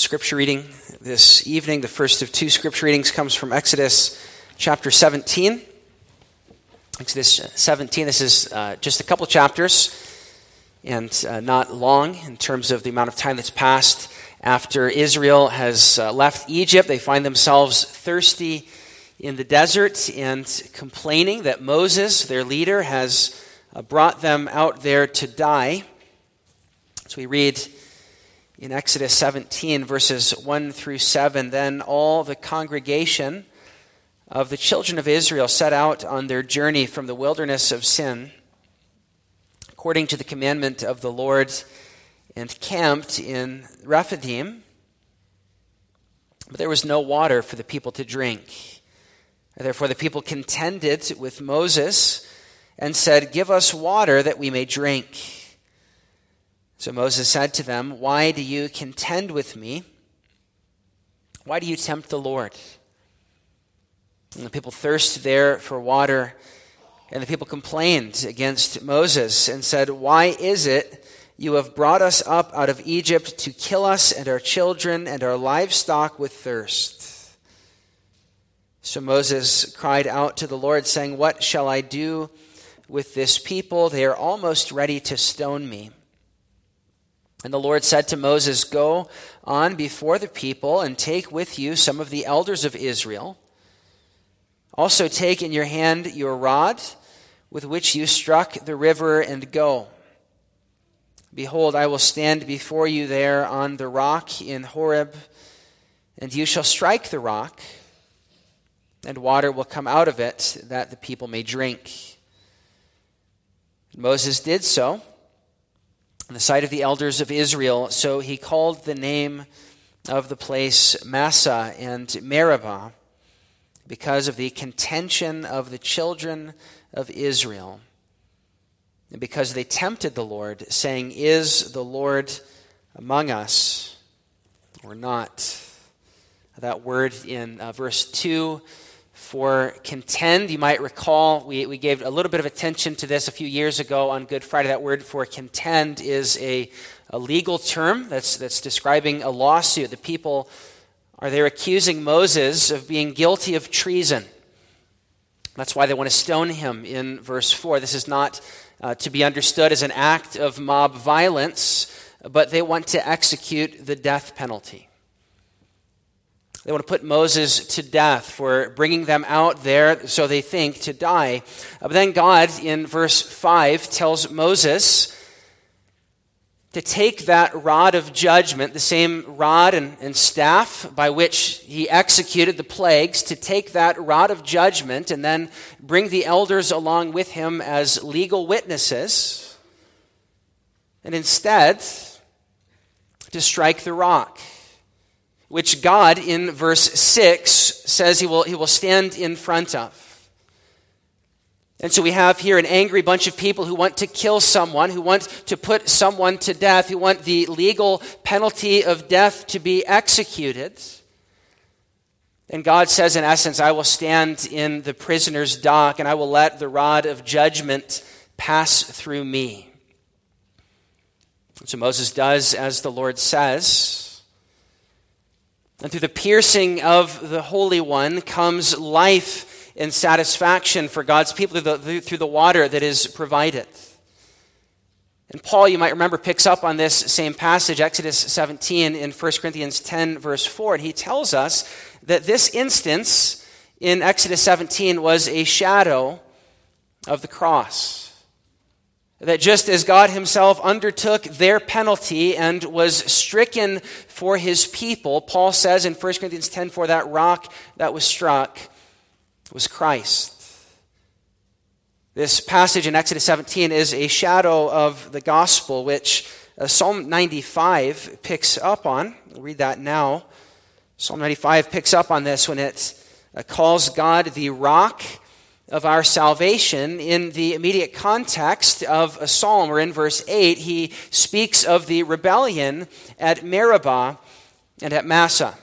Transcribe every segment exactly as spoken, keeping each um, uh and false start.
Scripture reading this evening, the first of two scripture readings, comes from Exodus chapter seventeen. Exodus seventeen, this is uh, just a couple chapters and uh, not long in terms of the amount of time that's passed after Israel has uh, left Egypt. They find themselves thirsty in the desert and complaining that Moses, their leader, has uh, brought them out there to die. So we read in Exodus seventeen, verses one through seven, "Then all the congregation of the children of Israel set out on their journey from the wilderness of Sin, according to the commandment of the Lord, and camped in Rephidim. But there was no water for the people to drink. Therefore the people contended with Moses and said, 'Give us water that we may drink.' So Moses said to them, 'Why do you contend with me? Why do you tempt the Lord?' And the people thirsted there for water, and the people complained against Moses and said, 'Why is it you have brought us up out of Egypt to kill us and our children and our livestock with thirst?' So Moses cried out to the Lord, saying, 'What shall I do with this people? They are almost ready to stone me.' And the Lord said to Moses, 'Go on before the people and take with you some of the elders of Israel. Also take in your hand your rod with which you struck the river and go. Behold, I will stand before you there on the rock in Horeb, and you shall strike the rock, and water will come out of it that the people may drink.' And Moses did so in the sight of the elders of Israel. So he called the name of the place Massah and Meribah, because of the contention of the children of Israel, and because they tempted the Lord, saying, 'Is the Lord among us or not?'" That word in uh, verse two for contend, you might recall, we, we gave a little bit of attention to this a few years ago on Good Friday. That word for contend is a, a legal term that's, that's describing a lawsuit. The people are there accusing Moses of being guilty of treason. That's why they want to stone him in verse four. This is not uh, to be understood as an act of mob violence, but they want to execute the death penalty. They want to put Moses to death for bringing them out there, so they think, to die. Uh, but then God, in verse five, tells Moses to take that rod of judgment, the same rod and, and staff by which he executed the plagues, to take that rod of judgment and then bring the elders along with him as legal witnesses, and instead to strike the rock, which God, in verse six, says he will, he will stand in front of. And so we have here an angry bunch of people who want to kill someone, who want to put someone to death, who want the legal penalty of death to be executed. And God says, in essence, "I will stand in the prisoner's dock, and I will let the rod of judgment pass through me." And so Moses does as the Lord says. And through the piercing of the Holy One comes life and satisfaction for God's people through the, through the water that is provided. And Paul, you might remember, picks up on this same passage, Exodus seventeen, in First Corinthians ten, verse four. And he tells us that this instance in Exodus seventeen was a shadow of the cross. That just as God himself undertook their penalty and was stricken for his people, Paul says in First Corinthians ten four, that rock that was struck was Christ. This passage in Exodus seventeen is a shadow of the gospel, which uh, Psalm ninety-five picks up on. We'll read that now. Psalm ninety-five picks up on this when it uh, calls God the rock of our salvation. In the immediate context of a psalm, or in verse eight, he speaks of the rebellion at Meribah and at Massah.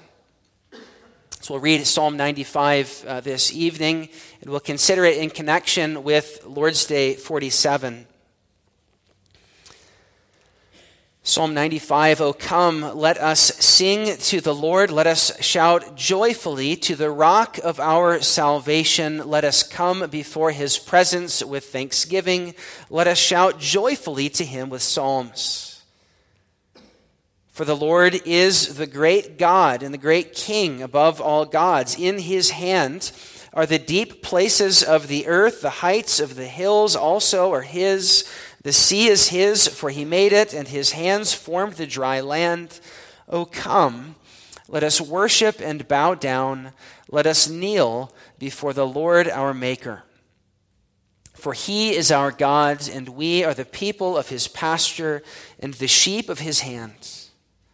So we'll read Psalm ninety-five uh, this evening, and we'll consider it in connection with Lord's Day forty-seven. Psalm ninety-five, O come, let us sing to the Lord. Let us shout joyfully to the rock of our salvation. Let us come before his presence with thanksgiving. Let us shout joyfully to him with psalms. For the Lord is the great God and the great King above all gods. In his hand are the deep places of the earth. The heights of the hills also are his. The sea is his, for he made it, and his hands formed the dry land. O come, let us worship and bow down. Let us kneel before the Lord our Maker. For he is our God, and we are the people of his pasture and the sheep of his hand.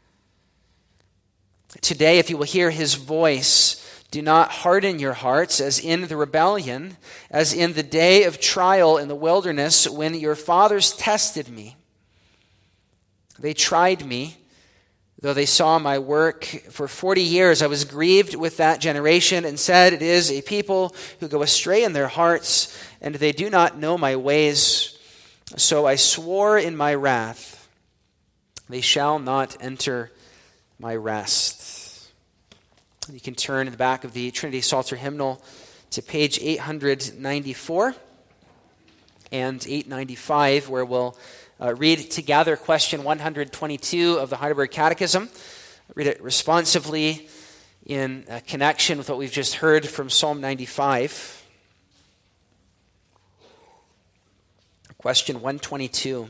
Today, if you will hear his voice, do not harden your hearts as in the rebellion, as in the day of trial in the wilderness when your fathers tested me. They tried me, though they saw my work. For forty years I was grieved with that generation and said, it is a people who go astray in their hearts, and they do not know my ways. So I swore in my wrath, they shall not enter my rest. You can turn in the back of the Trinity Psalter hymnal to page eight ninety-four and eight ninety-five, where we'll uh, read together question one twenty-two of the Heidelberg Catechism. Read it responsively in uh, connection with what we've just heard from Psalm ninety-five. Question one twenty-two.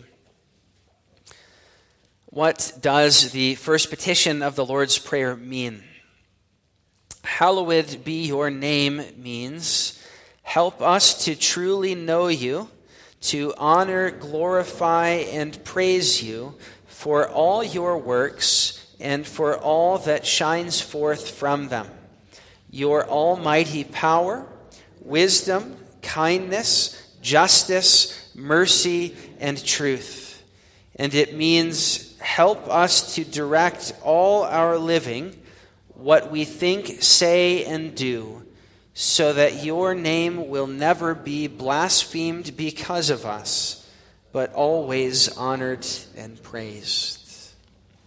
What does the first petition of the Lord's Prayer mean? Hallowed be your name means, help us to truly know you, to honor, glorify, and praise you for all your works and for all that shines forth from them. Your almighty power, wisdom, kindness, justice, mercy, and truth. And it means help us to direct all our living, what we think, say, and do, so that your name will never be blasphemed because of us, but always honored and praised.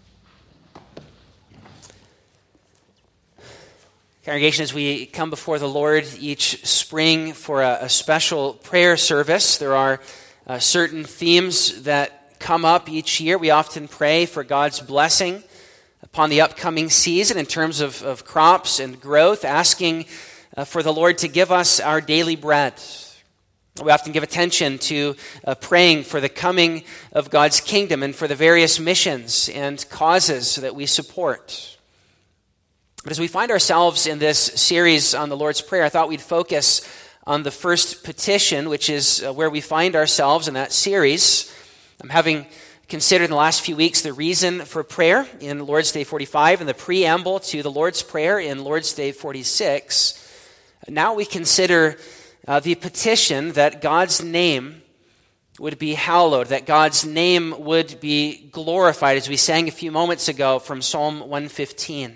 Congregation, as we come before the Lord each spring for a, a special prayer service, there are uh, certain themes that come up each year. We often pray for God's blessing upon the upcoming season in terms of, of crops and growth, asking uh, for the Lord to give us our daily bread. We often give attention to uh, praying for the coming of God's kingdom and for the various missions and causes that we support. But as we find ourselves in this series on the Lord's Prayer, I thought we'd focus on the first petition, which is uh, where we find ourselves in that series. I'm having considered in the last few weeks the reason for prayer in Lord's Day forty-five and the preamble to the Lord's Prayer in Lord's Day forty-six. Now we consider uh, the petition that God's name would be hallowed, that God's name would be glorified, as we sang a few moments ago from Psalm one fifteen.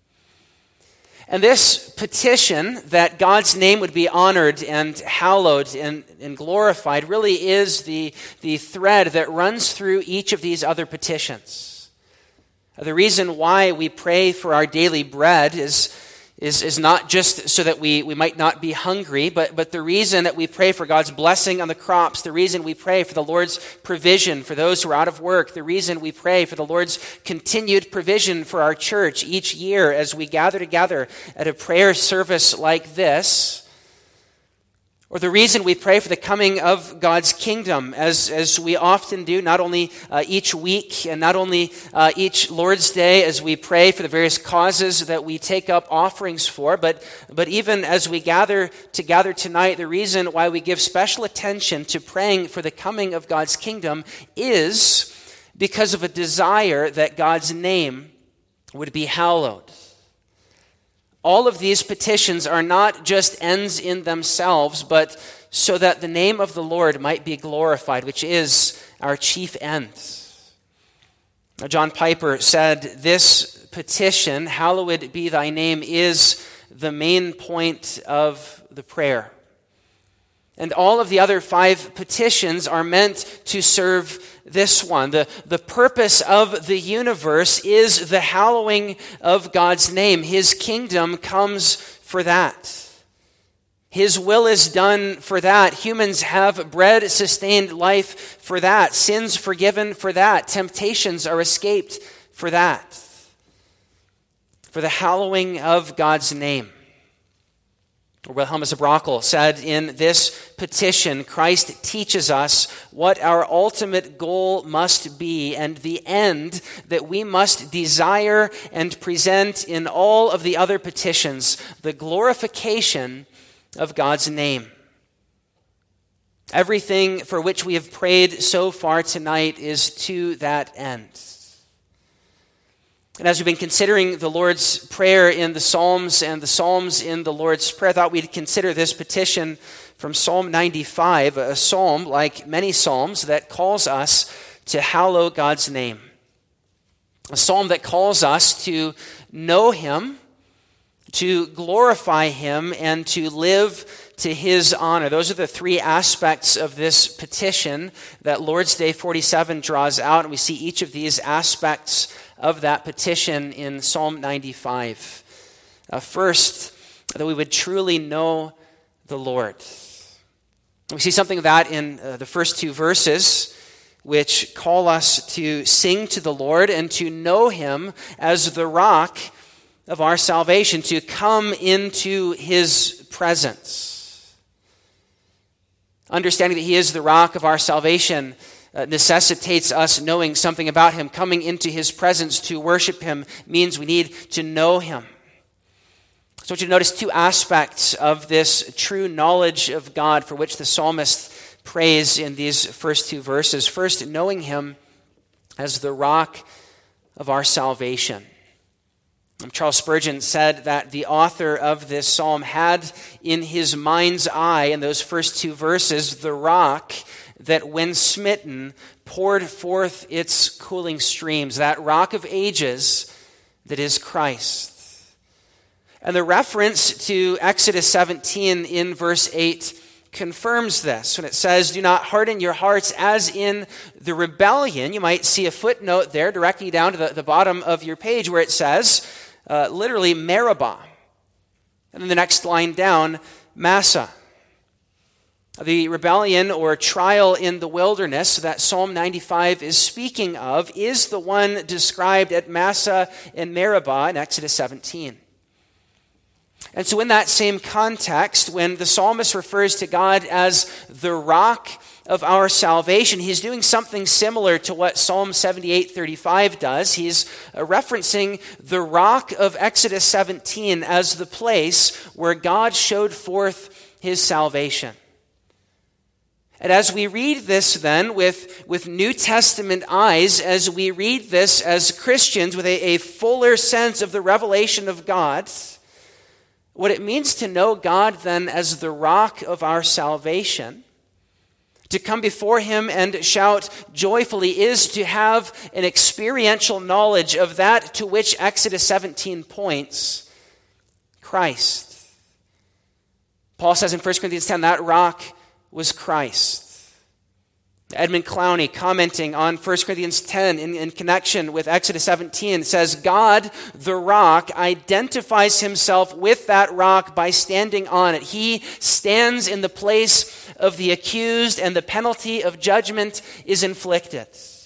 And this petition that God's name would be honored and hallowed and, and glorified really is the, the thread that runs through each of these other petitions. The reason why we pray for our daily bread is, is, is not just so that we, we might not be hungry, but, but the reason that we pray for God's blessing on the crops, the reason we pray for the Lord's provision for those who are out of work, the reason we pray for the Lord's continued provision for our church each year as we gather together at a prayer service like this, or the reason we pray for the coming of God's kingdom, as, as we often do, not only uh, each week and not only uh, each Lord's Day as we pray for the various causes that we take up offerings for, but, but even as we gather together tonight, the reason why we give special attention to praying for the coming of God's kingdom is because of a desire that God's name would be hallowed. All of these petitions are not just ends in themselves, but so that the name of the Lord might be glorified, which is our chief end. Now, John Piper said, this petition, hallowed be thy name, is the main point of the prayer. And all of the other five petitions are meant to serve this one. The, the purpose of the universe is the hallowing of God's name. His kingdom comes for that. His will is done for that. Humans have bread-sustained life for that. Sins forgiven for that. Temptations are escaped for that. For the hallowing of God's name. Or Wilhelmus Brockel said, in this petition, Christ teaches us what our ultimate goal must be and the end that we must desire and present in all of the other petitions, the glorification of God's name. Everything for which we have prayed so far tonight is to that end. And as we've been considering the Lord's Prayer in the Psalms and the Psalms in the Lord's Prayer, I thought we'd consider this petition from Psalm ninety-five, a psalm like many psalms that calls us to hallow God's name. A psalm that calls us to know Him, to glorify Him, and to live to His honor. Those are the three aspects of this petition that Lord's Day forty-seven draws out, and we see each of these aspects of that petition in Psalm ninety-five. Uh, first, that we would truly know the Lord. We see something of that in uh, the first two verses, which call us to sing to the Lord and to know Him as the rock of our salvation, to come into His presence. Understanding that He is the rock of our salvation uh, necessitates us knowing something about Him. Coming into His presence to worship Him means we need to know Him. So I want you to notice two aspects of this true knowledge of God for which the psalmist prays in these first two verses. First, knowing Him as the rock of our salvation. Charles Spurgeon said that the author of this psalm had in his mind's eye in those first two verses the rock that when smitten poured forth its cooling streams, that rock of ages that is Christ. And the reference to Exodus seventeen in verse eight confirms this when it says, do not harden your hearts as in the rebellion. You might see a footnote there directly down to the, the bottom of your page where it says, Uh, literally Meribah. And then the next line down, Massah. The rebellion or trial in the wilderness that Psalm ninety-five is speaking of is the one described at Massah and Meribah in Exodus seventeen. And so in that same context, when the psalmist refers to God as the rock of our salvation, he's doing something similar to what Psalm seventy-eight thirty-five does. He's uh, referencing the rock of Exodus seventeen as the place where God showed forth His salvation. And as we read this then with, with New Testament eyes, as we read this as Christians with a, a fuller sense of the revelation of God, what it means to know God then as the rock of our salvation, to come before Him and shout joyfully, is to have an experiential knowledge of that to which Exodus seventeen points, Christ. Paul says in First Corinthians ten, that rock was Christ. Edmund Clowney, commenting on First Corinthians ten in, in connection with Exodus seventeen, says, God, the rock, identifies Himself with that rock by standing on it. He stands in the place of the accused, and the penalty of judgment is inflicted.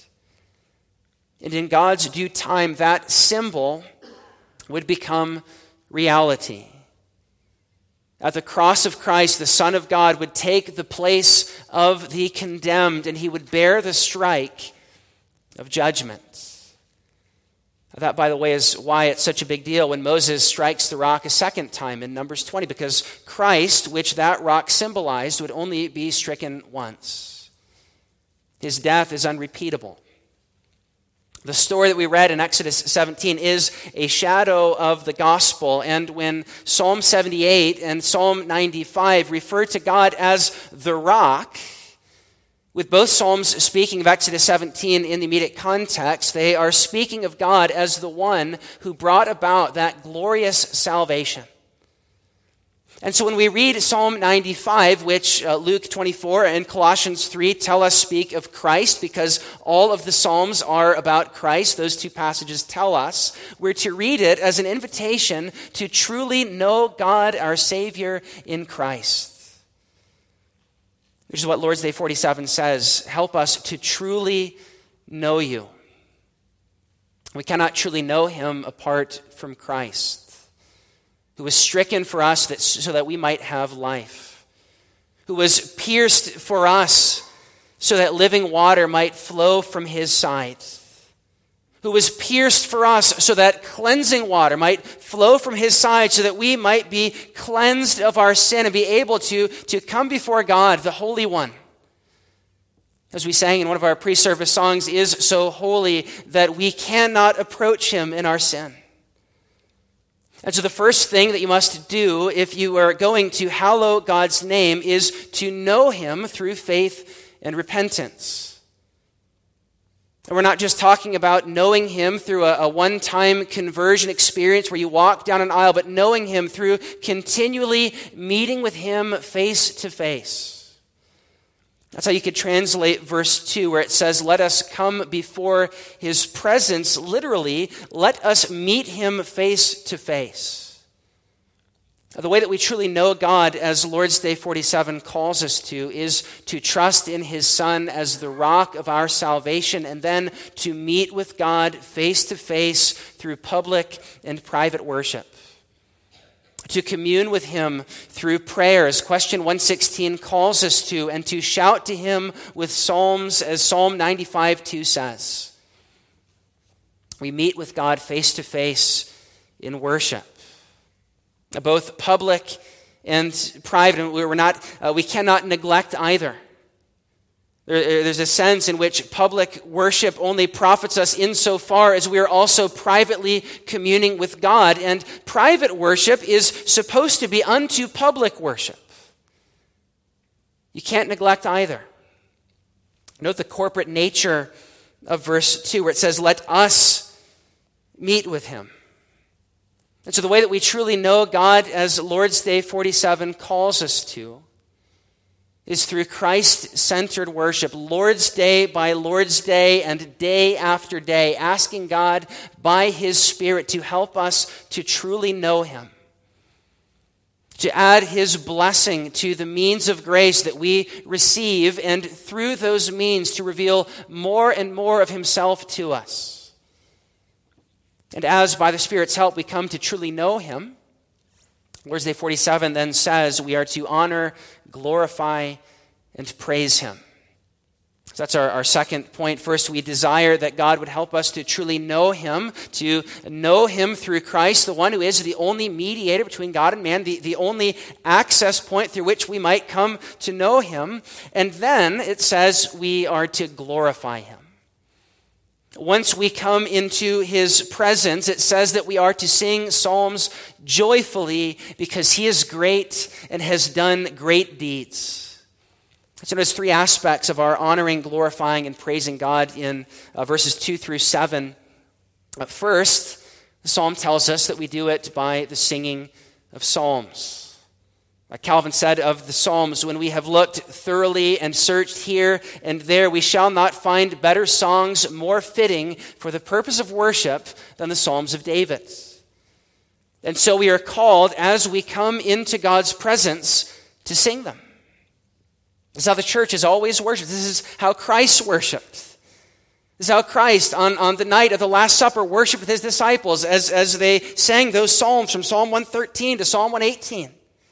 And in God's due time, that symbol would become reality. At the cross of Christ, the Son of God would take the place of the condemned, and He would bear the strike of judgment. That, by the way, is why it's such a big deal when Moses strikes the rock a second time in Numbers twenty, because Christ, which that rock symbolized, would only be stricken once. His death is unrepeatable. The story that we read in Exodus seventeen is a shadow of the gospel, and when Psalm seventy-eight and Psalm ninety-five refer to God as the rock, with both Psalms speaking of Exodus seventeen in the immediate context, they are speaking of God as the one who brought about that glorious salvation. And so when we read Psalm ninety-five, which uh, Luke twenty-four and Colossians three tell us speak of Christ, because all of the Psalms are about Christ, those two passages tell us, we're to read it as an invitation to truly know God, our Savior, in Christ. Which is what Lord's Day forty-seven says, help us to truly know you. We cannot truly know him apart from Christ, who was stricken for us that, so that we might have life, who was pierced for us so that living water might flow from his side, who was pierced for us so that cleansing water might flow from his side, so that we might be cleansed of our sin and be able to, to come before God, the Holy One. As we sang in one of our pre-service songs, is so holy that we cannot approach him in our sin. And so the first thing that you must do if you are going to hallow God's name is to know him through faith and repentance. And we're not just talking about knowing him through a, a one-time conversion experience where you walk down an aisle, but knowing him through continually meeting with him face to face. That's how you could translate verse two, where it says, let us come before his presence. Literally, let us meet him face to face. The way that we truly know God, as Lord's Day forty-seven calls us to, is to trust in his Son as the rock of our salvation, and then to meet with God face to face through public and private worship. To commune with him through prayers, question one sixteen calls us to, and to shout to him with psalms, as Psalm ninety-five two says. We meet with God face to face in worship, both public and private. And we're not, uh, we cannot neglect either. There, there's a sense in which public worship only profits us insofar as we are also privately communing with God. And private worship is supposed to be unto public worship. You can't neglect either. Note the corporate nature of verse two, where it says, let us meet with him. And so the way that we truly know God, as Lord's Day forty-seven calls us to, is through Christ-centered worship, Lord's Day by Lord's Day and day after day, asking God by his Spirit to help us to truly know him, to add his blessing to the means of grace that we receive, and through those means to reveal more and more of himself to us. And as by the Spirit's help we come to truly know him, Lord's Day forty-seven then says we are to honor, glorify, and praise him. So that's our, our second point. First, we desire that God would help us to truly know him, to know him through Christ, the one who is the only mediator between God and man, the, the only access point through which we might come to know him. And then it says we are to glorify him. Once we come into his presence, it says that we are to sing psalms joyfully because he is great and has done great deeds. So there's three aspects of our honoring, glorifying, and praising God in uh, verses two through seven. Uh, first, the psalm tells us that we do it by the singing of psalms. Calvin said of the Psalms, when we have looked thoroughly and searched here and there, we shall not find better songs more fitting for the purpose of worship than the Psalms of David. And so we are called, as we come into God's presence, to sing them. This is how the church has always worshipped. This is how Christ worshipped. This is how Christ, on, on the night of the Last Supper, worshiped with his disciples as, as they sang those psalms from Psalm one thirteen to Psalm one eighteen.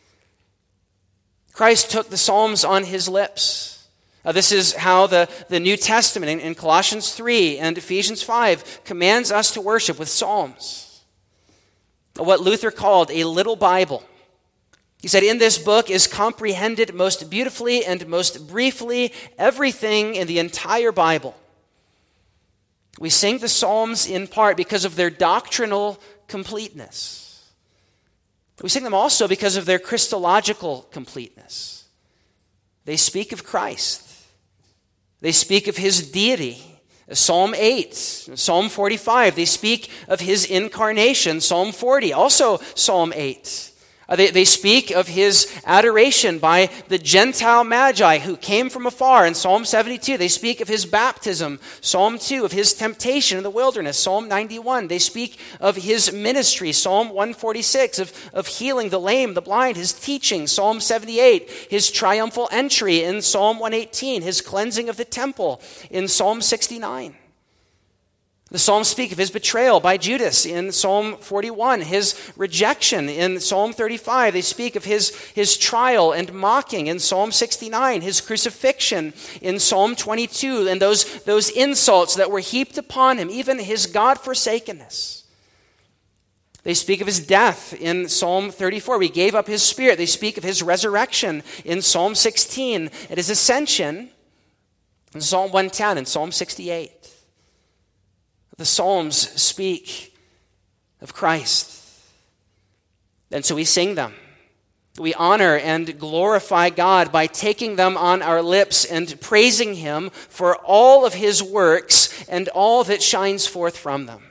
Christ took the Psalms on his lips. Uh, this is how the, the New Testament in, in Colossians three and Ephesians five commands us to worship with psalms. What Luther called a little Bible. He said, in this book is comprehended most beautifully and most briefly everything in the entire Bible. We sing the Psalms in part because of their doctrinal completeness. We sing them also because of their Christological completeness. They speak of Christ. They speak of his deity. Psalm eight, Psalm forty-five, they speak of his incarnation. Psalm forty, also Psalm eight. Uh, they, they speak of his adoration by the Gentile Magi who came from afar in Psalm seventy-two. They speak of his baptism, Psalm two, of his temptation in the wilderness, Psalm ninety-one. They speak of his ministry, Psalm one forty-six, of, of healing the lame, the blind, his teaching, Psalm seventy-eight, his triumphal entry in Psalm one eighteen, his cleansing of the temple in Psalm sixty-nine. The Psalms speak of his betrayal by Judas in Psalm forty-one, his rejection in Psalm thirty-five. They speak of his, his trial and mocking in Psalm sixty-nine, his crucifixion in Psalm twenty-two, and those, those insults that were heaped upon him, even his God-forsakenness. They speak of his death in Psalm thirty-four. He gave up his spirit. They speak of his resurrection in Psalm sixteen, and his ascension in Psalm one ten and Psalm sixty-eight. The Psalms speak of Christ. And so we sing them. We honor and glorify God by taking them on our lips and praising him for all of his works and all that shines forth from them.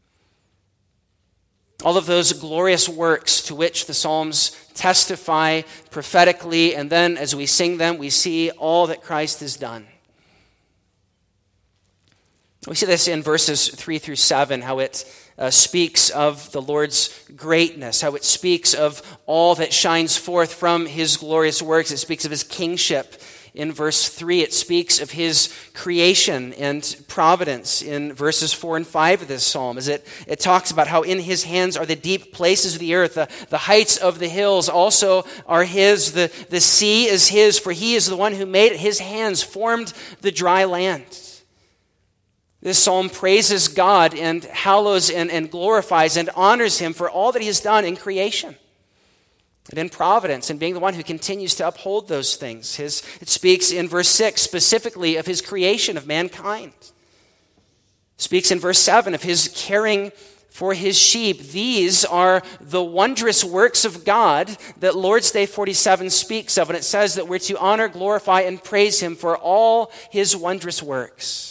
All of those glorious works to which the Psalms testify prophetically, and then as we sing them, we see all that Christ has done. We see this in verses three through seven, how it uh, speaks of the Lord's greatness, how it speaks of all that shines forth from his glorious works. It speaks of his kingship. In verse three, it speaks of his creation and providence in verses four and five of this psalm, as it, it talks about how in his hands are the deep places of the earth, the, the heights of the hills also are his, the, the sea is his, for he is the one who made it. His hands formed the dry land. This psalm praises God and hallows and, and glorifies and honors him for all that he has done in creation and in providence, and being the one who continues to uphold those things. His, it speaks in verse six specifically of his creation of mankind. It speaks in verse seven of his caring for his sheep. These are the wondrous works of God that Lord's Day forty-seven speaks of, and it says that we're to honor, glorify, and praise him for all his wondrous works.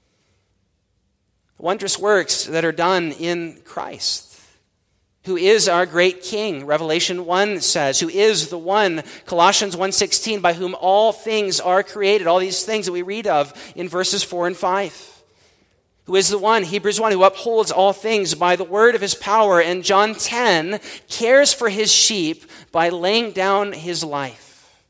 Wondrous works that are done in Christ, who is our great King, Revelation one says, who is the one, Colossians one sixteen, by whom all things are created, all these things that we read of in verses four and five. Who is the one, Hebrews one, who upholds all things by the word of his power, and John ten, cares for his sheep by laying down his life.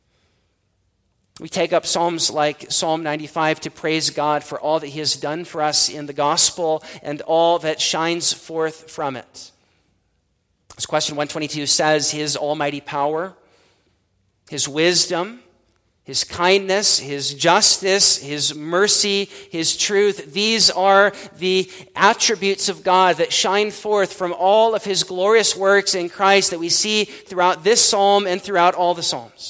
We take up psalms like Psalm ninety-five to praise God for all that he has done for us in the gospel and all that shines forth from it. As question one twenty-two says, his almighty power, his wisdom, his kindness, his justice, his mercy, his truth, these are the attributes of God that shine forth from all of his glorious works in Christ that we see throughout this psalm and throughout all the psalms.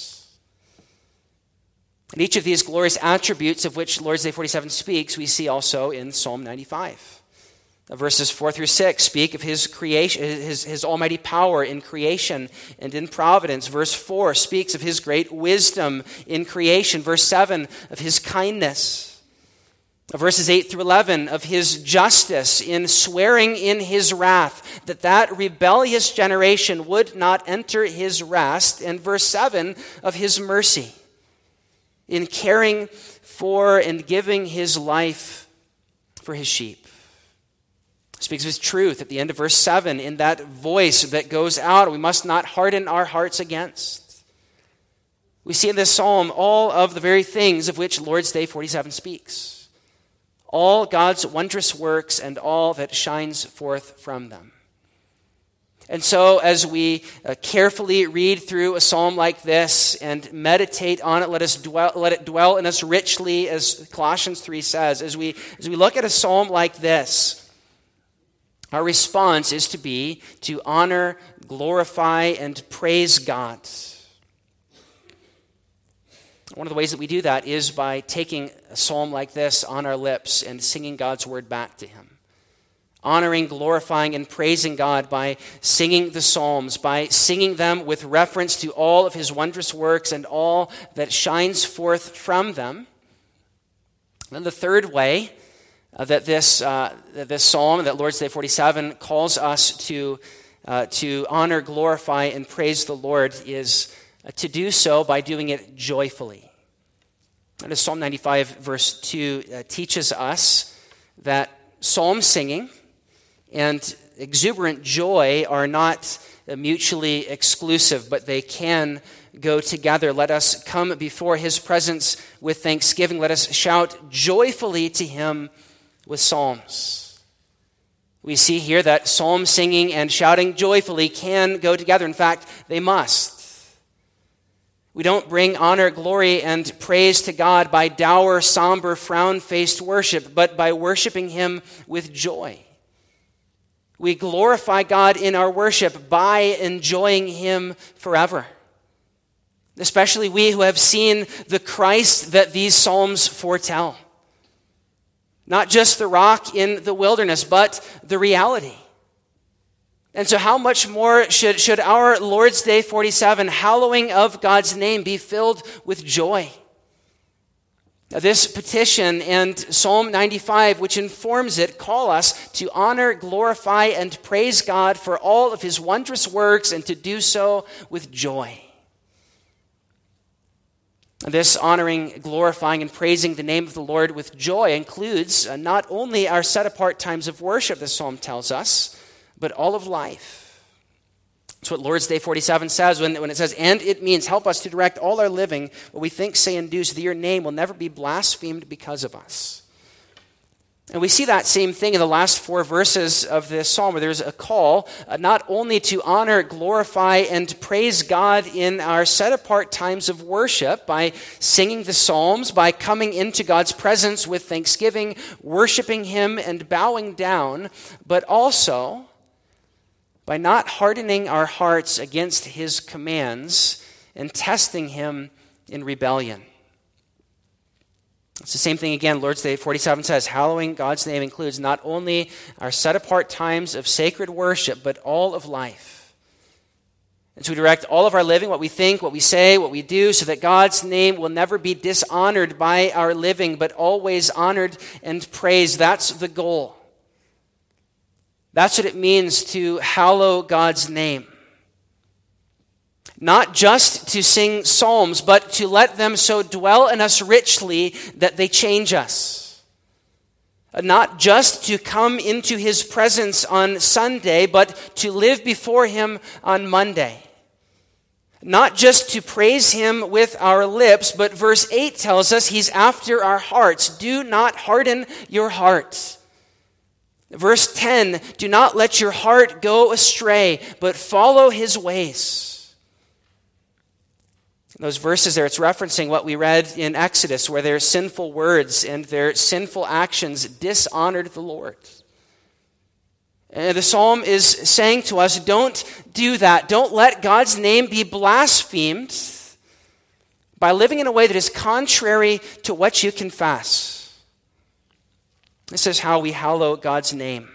And each of these glorious attributes of which Lord's Day forty-seven speaks, we see also in Psalm ninety-five. Verses four through six speak of his creation, his, his almighty power in creation and in providence. Verse four speaks of his great wisdom in creation. Verse seven of his kindness. Verses eight through eleven of his justice in swearing in his wrath that that rebellious generation would not enter his rest. And verse seven of his mercy in caring for and giving his life for his sheep. Speaks of his truth at the end of verse seven in that voice that goes out, we must not harden our hearts against. We see in this psalm all of the very things of which Lord's Day forty-seven speaks. All God's wondrous works and all that shines forth from them. And so as we uh, carefully read through a psalm like this and meditate on it, let us dwell, let it dwell in us richly, as Colossians three says. As we, as we look at a psalm like this, our response is to be to honor, glorify, and praise God. One of the ways that we do that is by taking a psalm like this on our lips and singing God's word back to him. Honoring, glorifying, and praising God by singing the Psalms, by singing them with reference to all of his wondrous works and all that shines forth from them. And the third way uh, that this uh, that this psalm, that Lord's Day forty-seven, calls us to uh, to honor, glorify, and praise the Lord is uh, to do so by doing it joyfully. And as Psalm ninety-five verse two uh, teaches us that psalm singing and exuberant joy are not mutually exclusive, but they can go together. Let us come before his presence with thanksgiving. Let us shout joyfully to him with psalms. We see here that psalm singing and shouting joyfully can go together. In fact, they must. We don't bring honor, glory, and praise to God by dour, somber, frown-faced worship, but by worshiping him with joy. We glorify God in our worship by enjoying him forever. Especially we who have seen the Christ that these psalms foretell. Not just the rock in the wilderness, but the reality. And so how much more should, should our Lord's Day forty-seven hallowing of God's name be filled with joy? Now, this petition and Psalm ninety-five, which informs it, call us to honor, glorify, and praise God for all of his wondrous works and to do so with joy. This honoring, glorifying, and praising the name of the Lord with joy includes uh, not only our set-apart times of worship, the psalm tells us, but all of life. That's what Lord's Day forty-seven says when, when it says, and it means help us to direct all our living, what we think, say, and do, so that your name will never be blasphemed because of us. And we see that same thing in the last four verses of this psalm, where there's a call uh, not only to honor, glorify, and praise God in our set-apart times of worship by singing the psalms, by coming into God's presence with thanksgiving, worshiping him, and bowing down, but also by not hardening our hearts against his commands and testing him in rebellion. It's the same thing again. Lord's Day forty-seven says, hallowing God's name includes not only our set-apart times of sacred worship, but all of life. And so we direct all of our living, what we think, what we say, what we do, so that God's name will never be dishonored by our living, but always honored and praised. That's the goal. That's what it means to hallow God's name. Not just to sing psalms, but to let them so dwell in us richly that they change us. Not just to come into his presence on Sunday, but to live before him on Monday. Not just to praise him with our lips, but verse eight tells us he's after our hearts. Do not harden your heart. Verse ten, do not let your heart go astray, but follow his ways. Those verses there, it's referencing what we read in Exodus, where their sinful words and their sinful actions dishonored the Lord. And the psalm is saying to us, don't do that. Don't let God's name be blasphemed by living in a way that is contrary to what you confess. This is how we hallow God's name.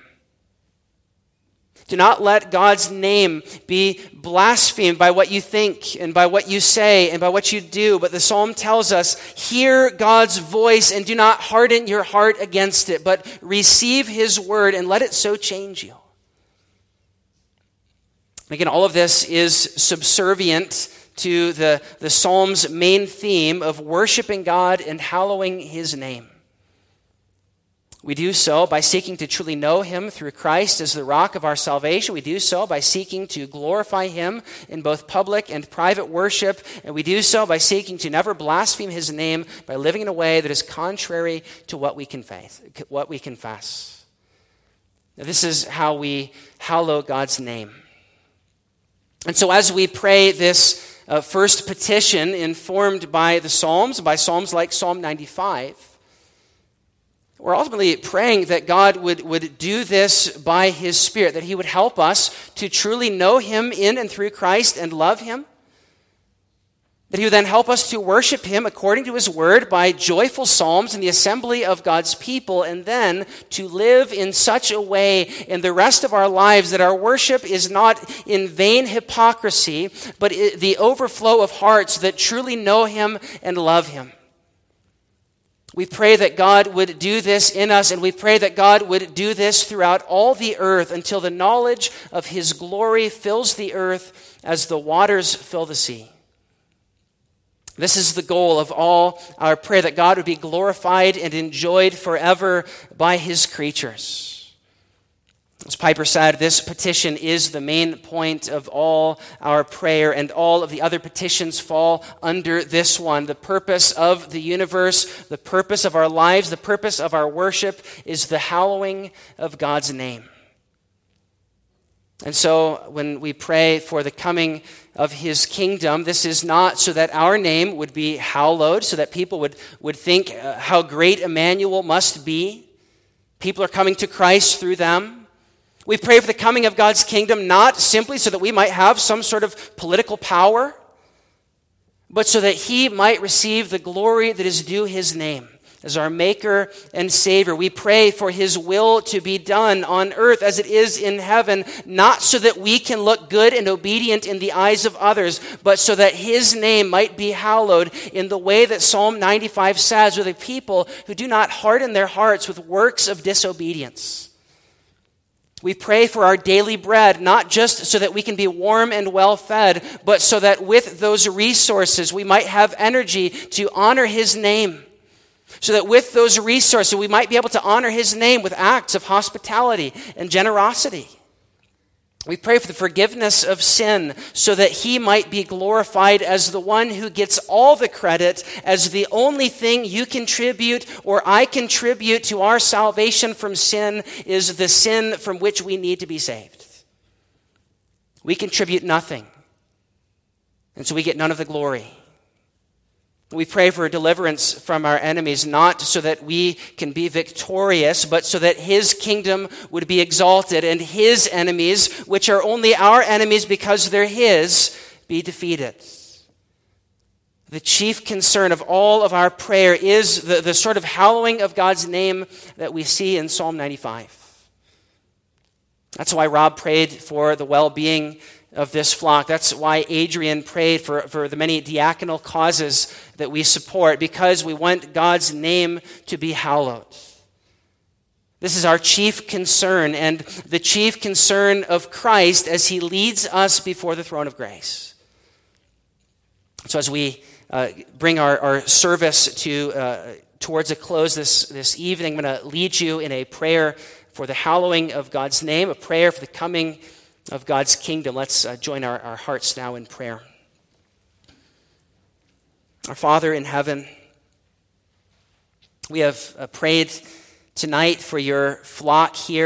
Do not let God's name be blasphemed by what you think and by what you say and by what you do. But the psalm tells us, hear God's voice and do not harden your heart against it, but receive his word and let it so change you. Again, all of this is subservient to the, the psalm's main theme of worshiping God and hallowing his name. We do so by seeking to truly know him through Christ as the rock of our salvation. We do so by seeking to glorify him in both public and private worship. And we do so by seeking to never blaspheme his name by living in a way that is contrary to what we confess. What we confess. Now, this is how we hallow God's name. And so as we pray this uh, first petition informed by the Psalms, by Psalms like Psalm ninety-five, we're ultimately praying that God would, would do this by his Spirit, that he would help us to truly know him in and through Christ and love him, that he would then help us to worship him according to his word by joyful psalms in the assembly of God's people, and then to live in such a way in the rest of our lives that our worship is not in vain hypocrisy, but the overflow of hearts that truly know him and love him. We pray that God would do this in us, and we pray that God would do this throughout all the earth until the knowledge of his glory fills the earth as the waters fill the sea. This is the goal of all our prayer, that God would be glorified and enjoyed forever by his creatures. As Piper said, this petition is the main point of all our prayer, and all of the other petitions fall under this one. The purpose of the universe, the purpose of our lives, the purpose of our worship is the hallowing of God's name. And so when we pray for the coming of his kingdom, this is not so that our name would be hallowed, so that people would, would think uh, how great Emmanuel must be. People are coming to Christ through them. We pray for the coming of God's kingdom not simply so that we might have some sort of political power, but so that he might receive the glory that is due his name as our Maker and Savior. We pray for his will to be done on earth as it is in heaven, not so that we can look good and obedient in the eyes of others, but so that his name might be hallowed in the way that Psalm ninety-five says, with a people who do not harden their hearts with works of disobedience. We pray for our daily bread, not just so that we can be warm and well fed, but so that with those resources we might have energy to honor his name. So that with those resources we might be able to honor his name with acts of hospitality and generosity. We pray for the forgiveness of sin so that he might be glorified as the one who gets all the credit, as the only thing you contribute or I contribute to our salvation from sin is the sin from which we need to be saved. We contribute nothing, and so we get none of the glory. We pray for deliverance from our enemies, not so that we can be victorious, but so that his kingdom would be exalted and his enemies, which are only our enemies because they're his, be defeated. The chief concern of all of our prayer is the, the sort of hallowing of God's name that we see in Psalm ninety-five. That's why Rob prayed for the well-being of this flock. That's why Adrian prayed for, for the many diaconal causes that we support, because we want God's name to be hallowed. This is our chief concern, and the chief concern of Christ as he leads us before the throne of grace. So as we uh, bring our, our service to uh, towards a close this, this evening, I'm going to lead you in a prayer for the hallowing of God's name, a prayer for the coming of God's kingdom. Let's uh, join our, our hearts now in prayer. Our Father in heaven, we have uh, prayed tonight for your flock here.